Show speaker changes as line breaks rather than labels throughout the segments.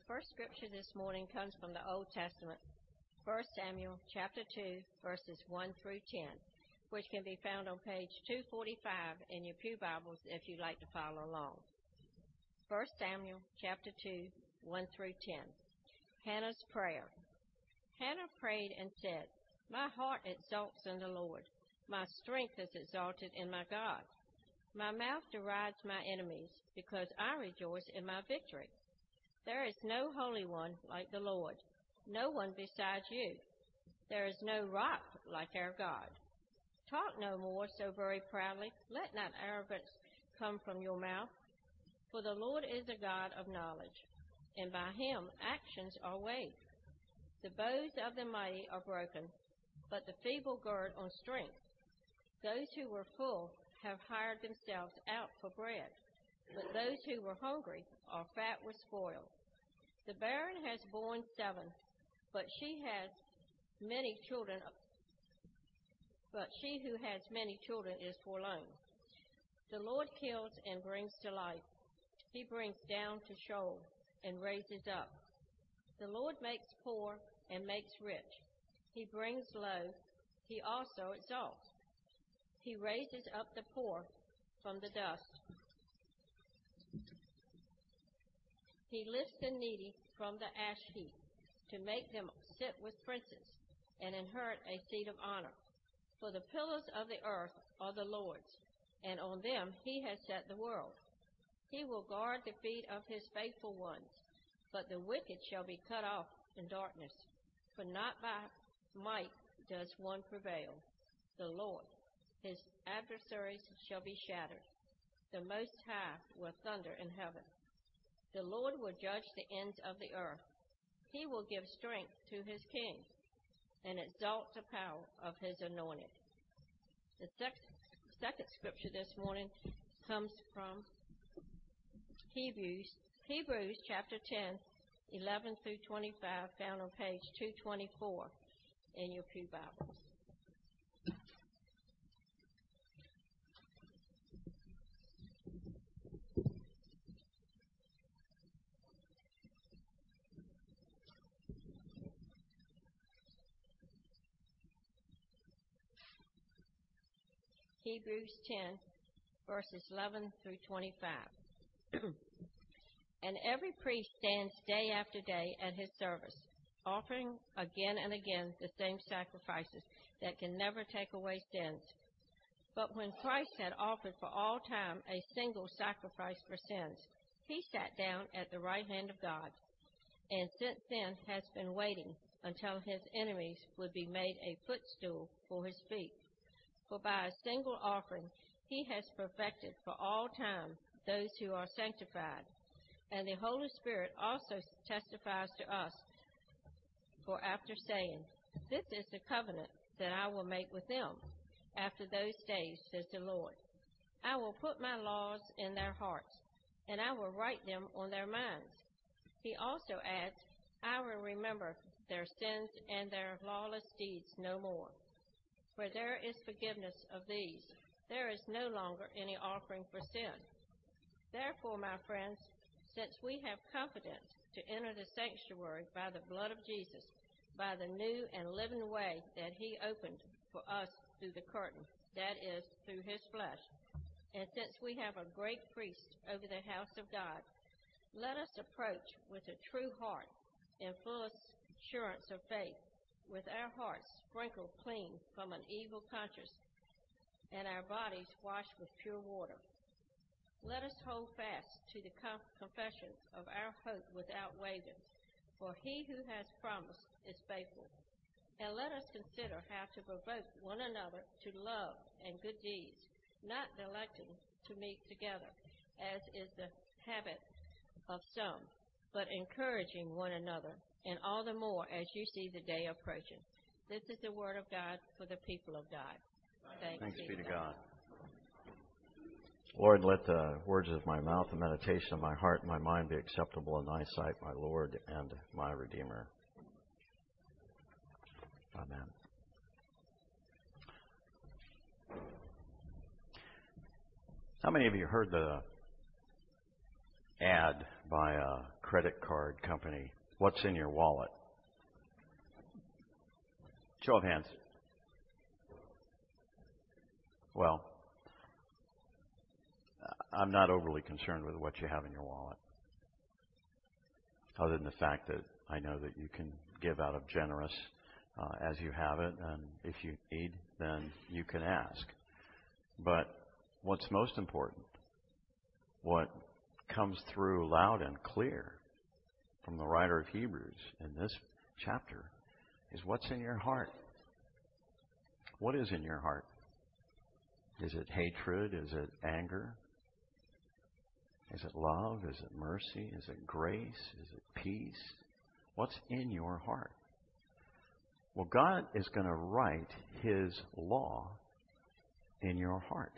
First scripture this morning comes from the Old Testament, 1 Samuel chapter 2, verses 1 through 10, which can be found on page 245 in your pew Bibles if you'd like to follow along. 1 Samuel chapter 2, 1 through 10. Hannah's prayer. Hannah prayed and said, "My heart exalts in the Lord. My strength is exalted in my God. My mouth derides my enemies, because I rejoice in my victory. There is no holy one like the Lord, no one besides you. There is no rock like our God. Talk no more so very proudly. Let not arrogance come from your mouth. For the Lord is a God of knowledge, and by him actions are weighed. The bows of the mighty are broken, but the feeble gird on strength. Those who were full have hired themselves out for bread, but those who were hungry are fat with spoil. The barren has borne 7, but she who has many children is forlorn. The Lord kills and brings to life. He brings down to Sheol and raises up. The Lord makes poor and makes rich. He brings low. He also exalts. He raises up the poor from the dust. He lifts the needy from the ash heap to make them sit with princes and inherit a seat of honor. For the pillars of the earth are the Lord's, and on them he has set the world. He will guard the feet of his faithful ones, but the wicked shall be cut off in darkness. For not by might does one prevail. The Lord, his adversaries shall be shattered. The Most High will thunder in heaven. The Lord will judge the ends of the earth. He will give strength to his king and exalt the power of his anointed." The second scripture this morning comes from Hebrews chapter 10, 11 through 25, found on page 224 in your pew Bibles. Hebrews 10, verses 11 through 25. "And every priest stands day after day at his service, offering again and again the same sacrifices that can never take away sins. But when Christ had offered for all time a single sacrifice for sins, he sat down at the right hand of God, and since then has been waiting until his enemies would be made a footstool for his feet. For by a single offering he has perfected for all time those who are sanctified. And the Holy Spirit also testifies to us, for after saying, 'This is the covenant that I will make with them after those days, says the Lord. I will put my laws in their hearts, and I will write them on their minds.' He also adds, 'I will remember their sins and their lawless deeds no more. Where there is forgiveness of these, there is no longer any offering for sin. Therefore, my friends, since we have confidence to enter the sanctuary by the blood of Jesus, by the new and living way that he opened for us through the curtain, that is, through his flesh, and since we have a great priest over the house of God, let us approach with a true heart and full assurance of faith, with our hearts sprinkled clean from an evil conscience and our bodies washed with pure water. Let us hold fast to the confession of our hope without wavering, for he who has promised is faithful. And let us consider how to provoke one another to love and good deeds, not neglecting to meet together, as is the habit of some, but encouraging one another, and all the more as you see the day approaching." This is the word of God for the people of God. Thanks be to God.
Lord, let the words of my mouth and meditation of my heart and my mind be acceptable in thy sight, my Lord and my Redeemer. Amen. How many of you heard the ad by credit card company, what's in your wallet? Show of hands. Well, I'm not overly concerned with what you have in your wallet, other than the fact that I know that you can give out of generous as you have it, and if you need, then you can ask. But what's most important, what comes through loud and clear from the writer of Hebrews in this chapter, is what's in your heart. What is in your heart? Is it hatred? Is it anger? Is it love? Is it mercy? Is it grace? Is it peace? What's in your heart? Well, God is going to write His law in your heart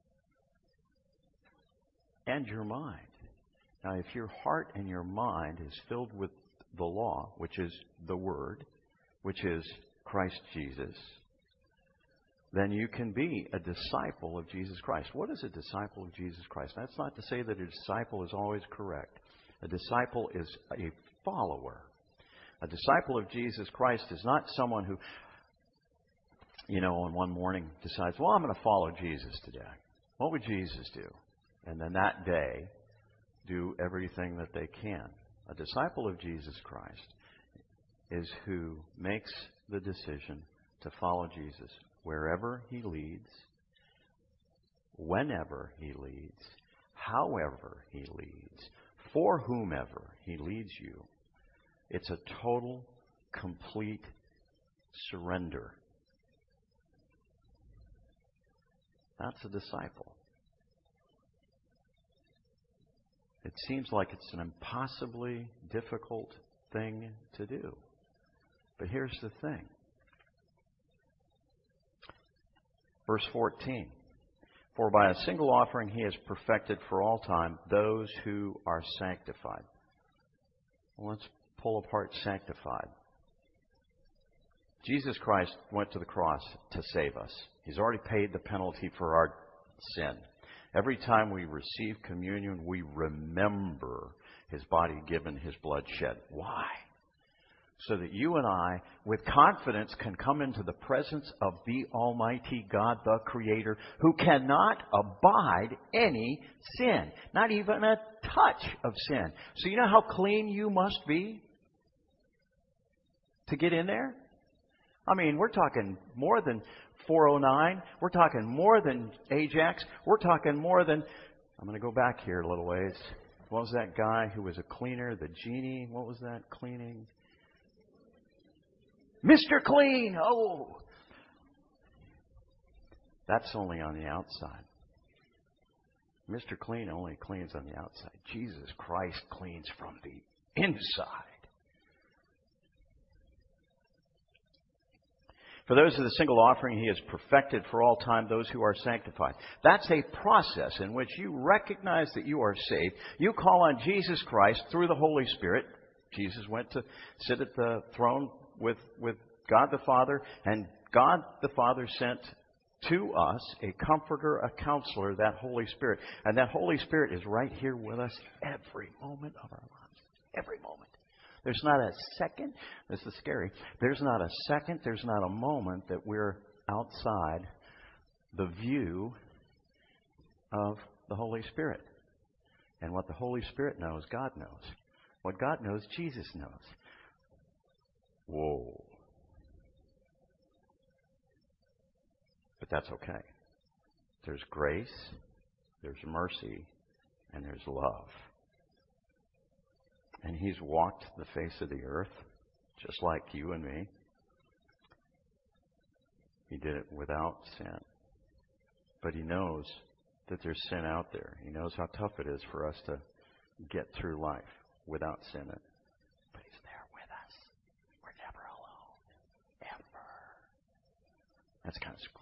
and your mind. Now, if your heart and your mind is filled with the law, which is the Word, which is Christ Jesus, then you can be a disciple of Jesus Christ. What is a disciple of Jesus Christ? That's not to say that a disciple is always correct. A disciple is a follower. A disciple of Jesus Christ is not someone who, on one morning decides, well, I'm going to follow Jesus today. What would Jesus do? And then that day, do everything that they can. A disciple of Jesus Christ is who makes the decision to follow Jesus wherever He leads, whenever He leads, however He leads, for whomever He leads you. It's a total, complete surrender. That's a disciple. It seems like it's an impossibly difficult thing to do. But here's the thing. Verse 14. For by a single offering He has perfected for all time those who are sanctified. Well, let's pull apart sanctified. Jesus Christ went to the cross to save us. He's already paid the penalty for our sin. Every time we receive communion, we remember His body given, His blood shed. Why? So that you and I, with confidence, can come into the presence of the Almighty God, the Creator, who cannot abide any sin, not even a touch of sin. So you know how clean you must be to get in there? I mean, we're talking more than 409. We're talking more than Ajax. We're talking more than... I'm going to go back here a little ways. What was that guy who was a cleaner? The genie? What was that cleaning? Mr. Clean! Oh! That's only on the outside. Mr. Clean only cleans on the outside. Jesus Christ cleans from the inside. For those of the single offering, He has perfected for all time those who are sanctified. That's a process in which you recognize that you are saved. You call on Jesus Christ through the Holy Spirit. Jesus went to sit at the throne with God the Father, and God the Father sent to us a comforter, a counselor, that Holy Spirit. And that Holy Spirit is right here with us every moment of our lives. Every moment. There's not a second, this is scary, there's not a second, there's not a moment that we're outside the view of the Holy Spirit. And what the Holy Spirit knows, God knows. What God knows, Jesus knows. Whoa. But that's okay. There's grace, there's mercy, and there's love. And He's walked the face of the earth, just like you and me. He did it without sin. But He knows that there's sin out there. He knows how tough it is for us to get through life without sin in it. But He's there with us. We're never alone. Ever. That's kind of spooky.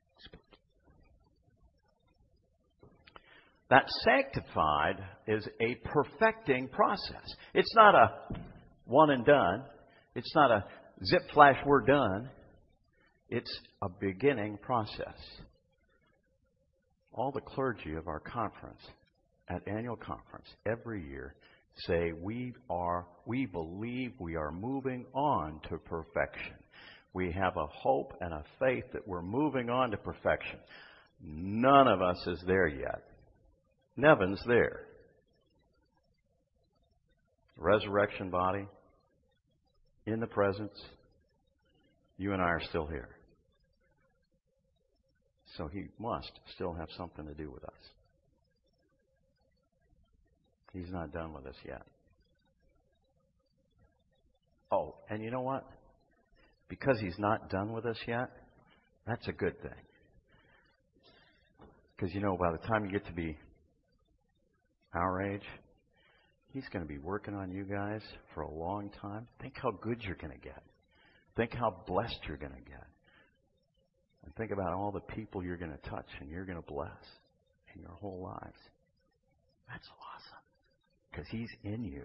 That sanctified is a perfecting process. It's not a one and done. It's not a zip flash, we're done. It's a beginning process. All the clergy of our conference, at annual conference, every year, say we believe we are moving on to perfection. We have a hope and a faith that we're moving on to perfection. None of us is there yet. Nevin's there. Resurrection body, in the presence. You and I are still here. So He must still have something to do with us. He's not done with us yet. Oh, and you know what? Because He's not done with us yet, that's a good thing. Because by the time you get to be our age, He's going to be working on you guys for a long time. Think how good you're going to get. Think how blessed you're going to get. And think about all the people you're going to touch and you're going to bless in your whole lives. That's awesome. Because He's in you.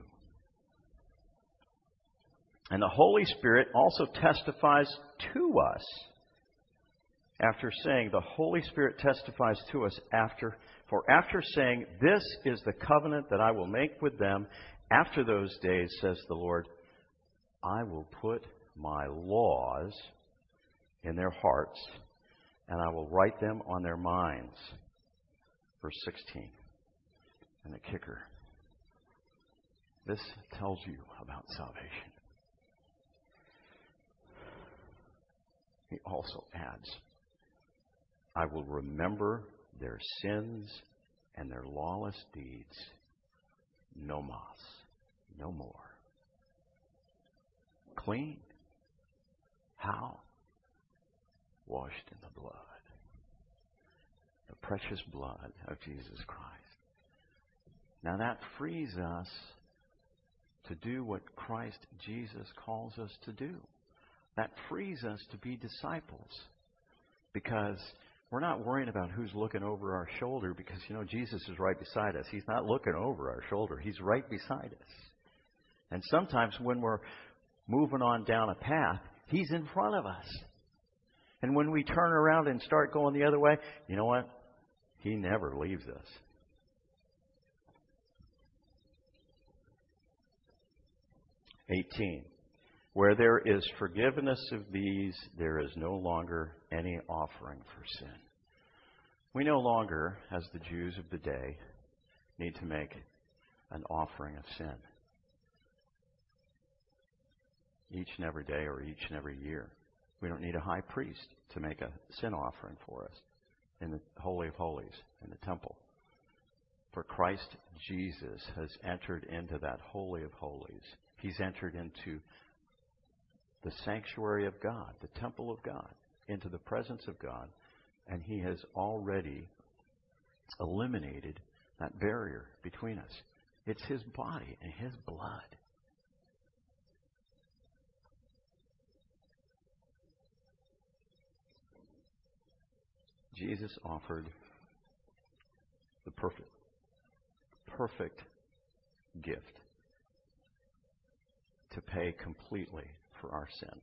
And the Holy Spirit also testifies to us. After saying, the Holy Spirit testifies to us after saying, this is the covenant that I will make with them after those days, says the Lord, I will put my laws in their hearts, and I will write them on their minds. Verse 16. And the kicker. This tells you about salvation. He also adds, I will remember their sins and their lawless deeds no mas, no more. Clean. How? Washed in the blood. The precious blood of Jesus Christ. Now that frees us to do what Christ Jesus calls us to do. That frees us to be disciples. Because we're not worrying about who's looking over our shoulder, because, Jesus is right beside us. He's not looking over our shoulder. He's right beside us. And sometimes when we're moving on down a path, He's in front of us. And when we turn around and start going the other way, you know what? He never leaves us. (18) Where there is forgiveness of these, there is no longer any offering for sin. We no longer, as the Jews of the day, need to make an offering of sin. Each and every day or each and every year. We don't need a high priest to make a sin offering for us in the Holy of Holies, in the temple. For Christ Jesus has entered into that Holy of Holies. He's entered into the sanctuary of God, the temple of God, into the presence of God, and He has already eliminated that barrier between us. It's His body and His blood. Jesus offered the perfect gift to pay completely for our sin.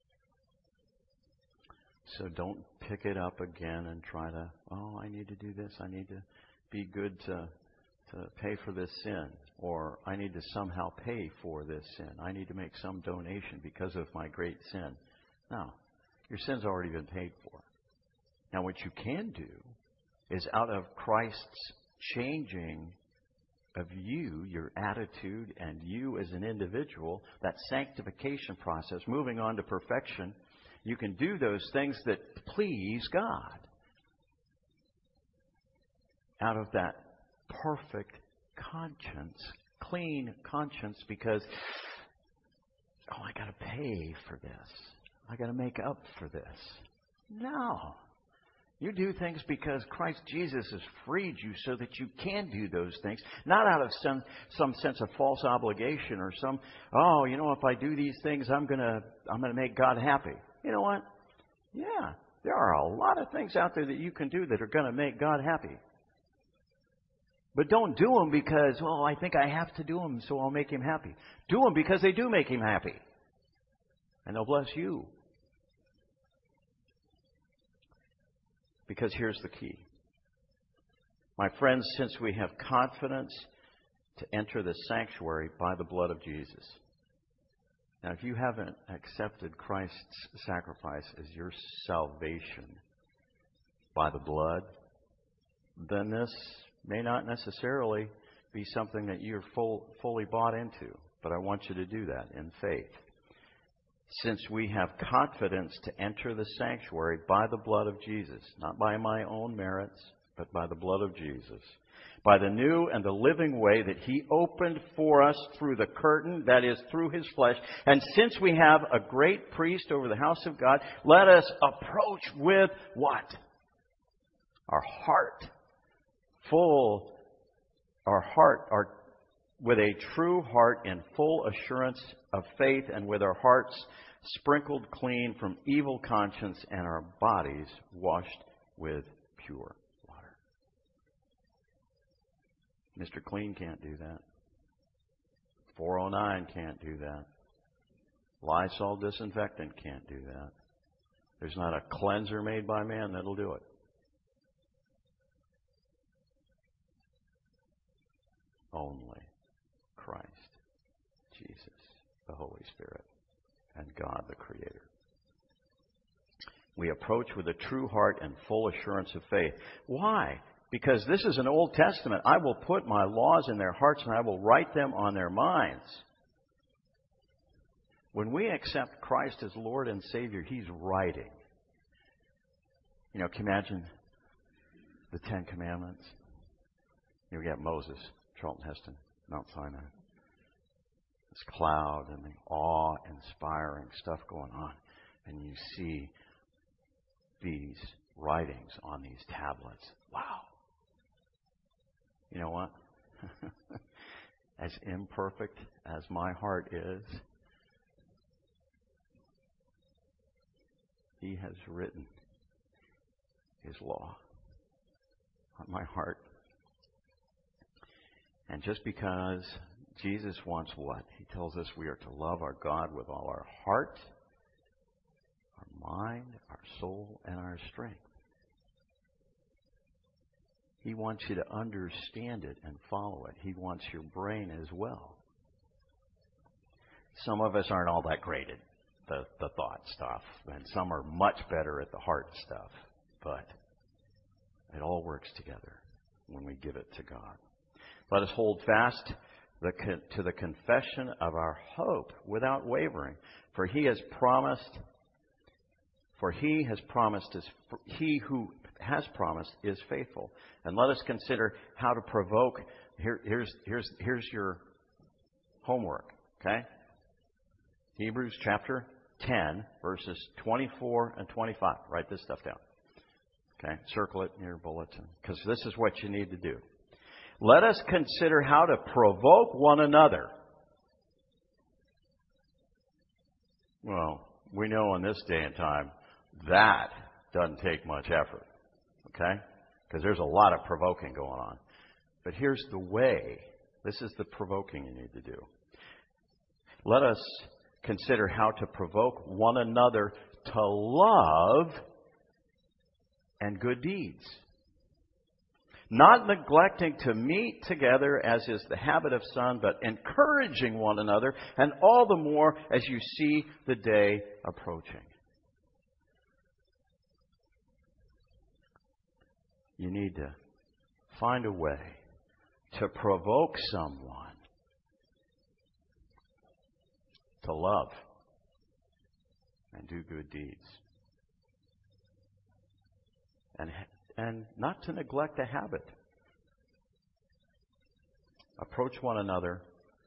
So don't pick it up again and try to, I need to do this. I need to be good to pay for this sin. Or I need to somehow pay for this sin. I need to make some donation because of my great sin. No, your sin's already been paid for. Now what you can do is out of Christ's changing of you, your attitude, and you as an individual, that sanctification process, moving on to perfection, you can do those things that please God. Out of that perfect conscience, clean conscience, because, I got to pay for this. I got to make up for this. No. You do things because Christ Jesus has freed you so that you can do those things. Not out of some sense of false obligation or if I do these things, I'm gonna make God happy. You know what? Yeah, there are a lot of things out there that you can do that are going to make God happy. But don't do them because, I think I have to do them so I'll make Him happy. Do them because they do make Him happy. And they'll bless you. Because here's the key. My friends, since we have confidence to enter the sanctuary by the blood of Jesus. Now, if you haven't accepted Christ's sacrifice as your salvation by the blood, then this may not necessarily be something that you're fully bought into. But I want you to do that in faith. Since we have confidence to enter the sanctuary by the blood of Jesus, not by my own merits, but by the blood of Jesus, by the new and the living way that He opened for us through the curtain, that is, through His flesh. And since we have a great priest over the house of God, let us approach with what? Our heart full, with a true heart in full assurance of faith, and with our hearts sprinkled clean from evil conscience and our bodies washed with pure water. Mr. Clean can't do that. 409 can't do that. Lysol disinfectant can't do that. There's not a cleanser made by man that'll do it. Only Christ, Jesus, the Holy Spirit, and God the Creator. We approach with a true heart and full assurance of faith. Why? Because this is an Old Testament. I will put my laws in their hearts and I will write them on their minds. When we accept Christ as Lord and Savior, He's writing. You know, can you imagine the Ten Commandments? You got Moses, Charlton Heston, Mount Sinai. This cloud and the awe-inspiring stuff going on. And you see these writings on these tablets. Wow. You know what? As imperfect as my heart is, He has written His law on my heart. And just because Jesus wants what? He tells us we are to love our God with all our heart, our mind, our soul, and our strength. He wants you to understand it and follow it. He wants your brain as well. Some of us aren't all that great at the thought stuff, and some are much better at the heart stuff. But it all works together when we give it to God. Let us hold fast to the confession of our hope without wavering, for He who has promised is faithful. And let us consider how to provoke. Here's your homework. Okay, Hebrews chapter 10, verses 24 and 25. Write this stuff down. Okay, circle it in your bulletin, because this is what you need to do. Let us consider how to provoke one another. Well, we know in this day and time that doesn't take much effort. Okay? Because there's a lot of provoking going on. But here's the way. This is the provoking you need to do. Let us consider how to provoke one another to love and good deeds, not neglecting to meet together as is the habit of some, but encouraging one another, and all the more as you see the day approaching. You need to find a way to provoke someone to love and do good deeds. And not to neglect a habit. Approach one another.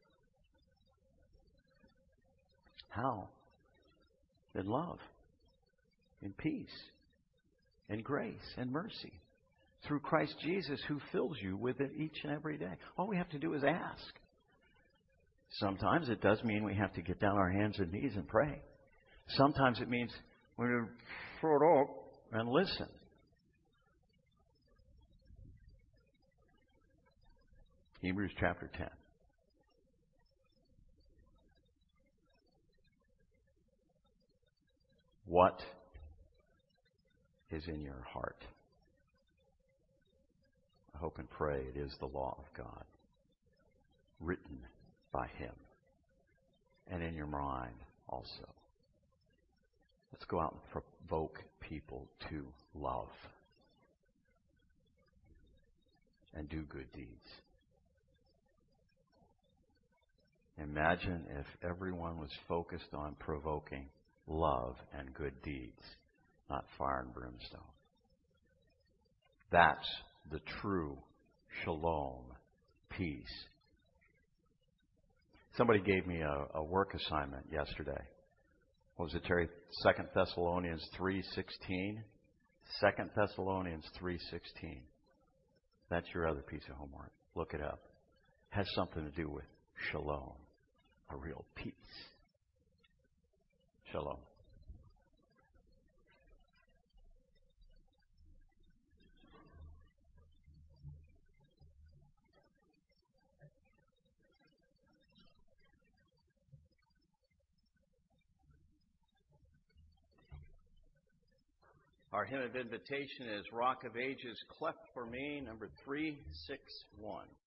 How? In love, in peace, in grace, and mercy. Through Christ Jesus, who fills you with it each and every day. All we have to do is ask. Sometimes it does mean we have to get down our hands and knees and pray. Sometimes it means we need to throw it up and listen. Hebrews chapter 10. What is in your heart? I hope and pray it is the law of God. written by Him. And in your mind also. Let's go out and provoke people to love and do good deeds. Imagine if everyone was focused on provoking love and good deeds, not fire and brimstone. That's the true shalom, peace. Somebody gave me a work assignment yesterday. What was it, Terry? 2 Thessalonians 3:16. 2 Thessalonians 3:16. That's your other piece of homework. Look it up. It has something to do with shalom, a real peace. Shalom. Our hymn of invitation is Rock of Ages, Cleft for Me, number 361.